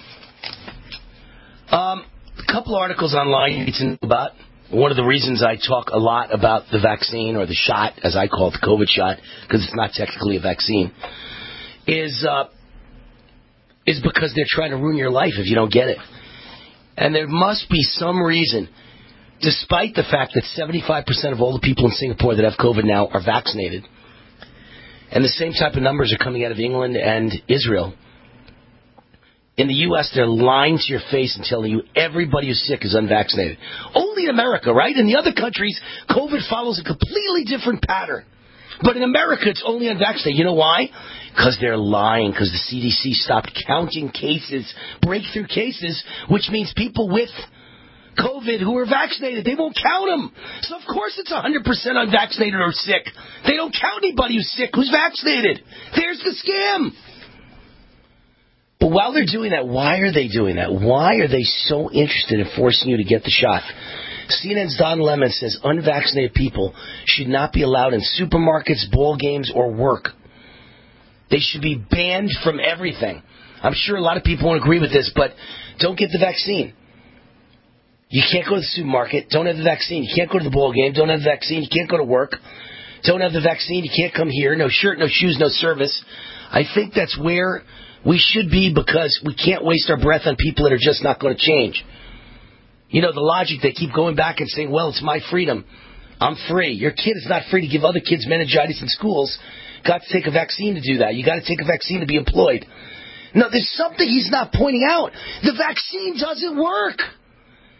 A couple articles online you need to know about. One of the reasons I talk a lot about the vaccine, or the shot, as I call it, the COVID shot, because it's not technically a vaccine, is because they're trying to ruin your life if you don't get it. And there must be some reason, despite the fact that 75% of all the people in Singapore that have COVID now are vaccinated, and the same type of numbers are coming out of England and Israel. In the U.S., they're lying to your face and telling you everybody who's sick is unvaccinated. Only in America, right? In the other countries, COVID follows a completely different pattern. But in America, it's only unvaccinated. You know why? Because they're lying, because the CDC stopped counting cases, breakthrough cases, which means people with COVID who are vaccinated, they won't count them. So, of course, it's 100% unvaccinated or sick. They don't count anybody who's sick who's vaccinated. There's the scam. But while they're doing that, why are they doing that? Why are they so interested in forcing you to get the shot? CNN's Don Lemon says unvaccinated people should not be allowed in supermarkets, ball games, or work. They should be banned from everything. I'm sure a lot of people won't agree with this, but don't get the vaccine. You can't go to the supermarket. Don't have the vaccine. You can't go to the ball game. Don't have the vaccine. You can't go to work. Don't have the vaccine. You can't come here. No shirt, no shoes, no service. I think that's where we should be, because we can't waste our breath on people that are just not going to change. You know, the logic, they keep going back and saying, well, it's my freedom. I'm free. Your kid is not free to give other kids meningitis in schools. Got to take a vaccine to do that. You got to take a vaccine to be employed. No, there's something he's not pointing out. The vaccine doesn't work.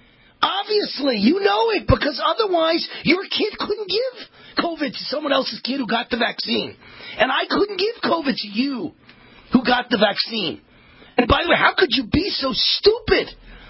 Obviously, you know it, because otherwise your kid couldn't give COVID to someone else's kid who got the vaccine. And I couldn't give COVID to you who got the vaccine. And by the way, how could you be so stupid?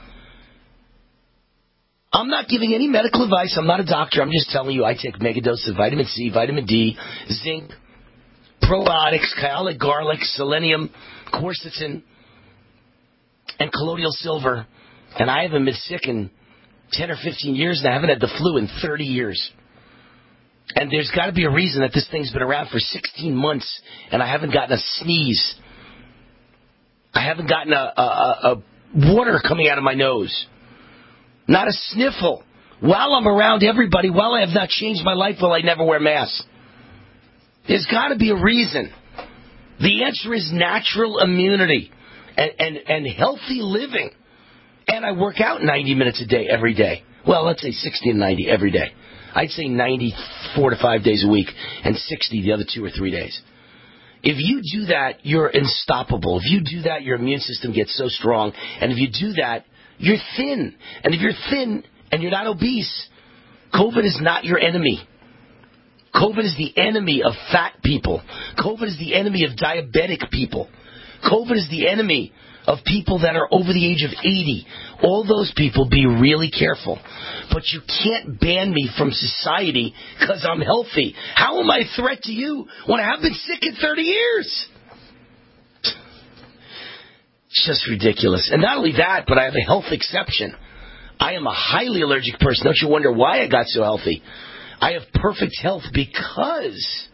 I'm not giving any medical advice. I'm not a doctor. I'm just telling you I take megadoses of vitamin C, vitamin D, zinc, probiotics, kyolic garlic, selenium, quercetin, and colloidal silver. And I haven't been sick in 10 or 15 years, and I haven't had the flu in 30 years. And there's got to be a reason that this thing's been around for 16 months, and I haven't gotten a sneeze. I haven't gotten a water coming out of my nose. Not a sniffle. While I'm around everybody, while I have not changed my life, will I never wear masks? There's got to be a reason. The answer is natural immunity and healthy living. And I work out 90 minutes a day every day. Well, let's say 60 to 90 every day. I'd say 90 4 to 5 days a week and 60 the other 2 or 3 days. If you do that, you're unstoppable. If you do that, your immune system gets so strong. And if you do that, you're thin. And if you're thin and you're not obese, COVID is not your enemy. COVID is the enemy of fat people. COVID is the enemy of diabetic people. COVID is the enemy of people that are over the age of 80. All those people, be really careful. But you can't ban me from society because I'm healthy. How am I a threat to you when I haven't been sick in 30 years? It's just ridiculous. And not only that, but I have a health exception. I am a highly allergic person. Don't you wonder why I got so healthy? I have perfect health because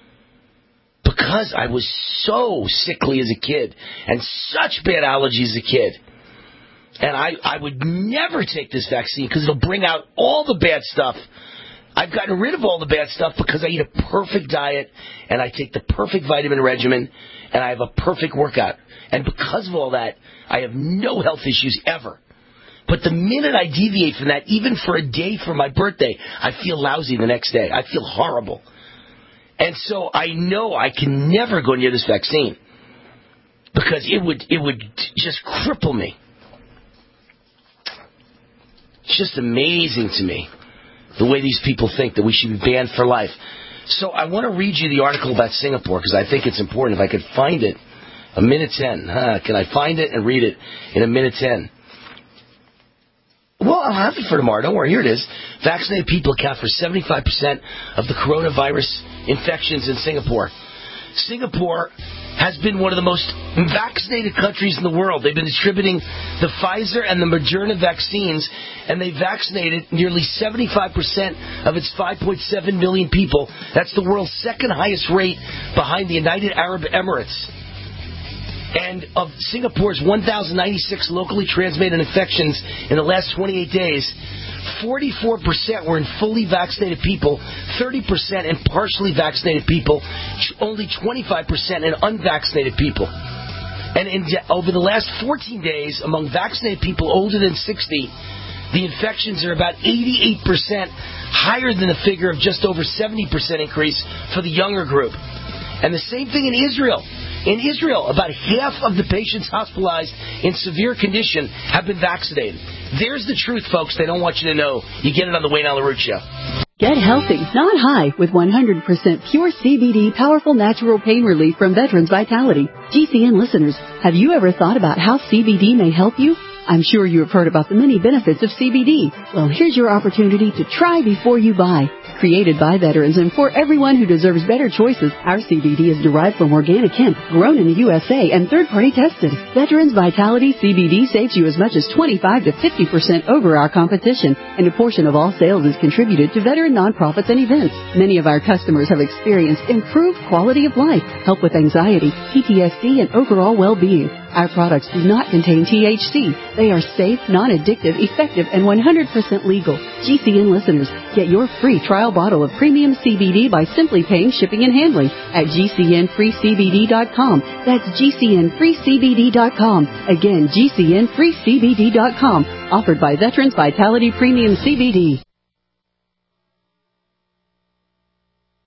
I was so sickly as a kid and such bad allergies as a kid. And I would never take this vaccine because it'll bring out all the bad stuff. I've gotten rid of all the bad stuff because I eat a perfect diet and I take the perfect vitamin regimen and I have a perfect workout. And because of all that, I have no health issues ever. But the minute I deviate from that, even for a day for my birthday, I feel lousy the next day. I feel horrible. And so I know I can never go near this vaccine because it would just cripple me. It's just amazing to me the way these people think that we should be banned for life. So I want to read you the article about Singapore because I think it's important. If I could find it, a minute 10. Can I find it and read it in a minute 10? Well, I'll have it for tomorrow. Don't worry. Here it is. Vaccinated people account for 75% of the coronavirus infections in Singapore. Singapore has been one of the most vaccinated countries in the world. They've been distributing the Pfizer and the Moderna vaccines, and they vaccinated nearly 75% of its 5.7 million people. That's the world's second highest rate behind the United Arab Emirates. And of Singapore's 1,096 locally transmitted infections in the last 28 days, 44% were in fully vaccinated people, 30% in partially vaccinated people, only 25% in unvaccinated people. And over the last 14 days, among vaccinated people older than 60, the infections are about 88% higher than the figure of just over 70% increase for the younger group. And the same thing in Israel. In Israel, about half of the patients hospitalized in severe condition have been vaccinated. There's the truth, folks. They don't want you to know. You get it on the Wayne Allyn Root Show. Get healthy, not high, with 100% pure CBD powerful natural pain relief from Veterans Vitality. GCN listeners, have you ever thought about how CBD may help you? I'm sure you have heard about the many benefits of CBD. Well, here's your opportunity to try before you buy. Created by veterans and for everyone who deserves better choices, our CBD is derived from organic hemp, grown in the USA, and third-party tested. Veterans Vitality CBD saves you as much as 25 to 50% over our competition, and a portion of all sales is contributed to veteran nonprofits and events. Many of our customers have experienced improved quality of life, help with anxiety, PTSD, and overall well-being. Our products do not contain THC. They are safe, non-addictive, effective, and 100% legal. GCN listeners, get your free trial bottle of premium CBD by simply paying shipping and handling at GCNFreeCBD.com. That's GCNFreeCBD.com. Again, GCNFreeCBD.com. Offered by Veterans Vitality Premium CBD.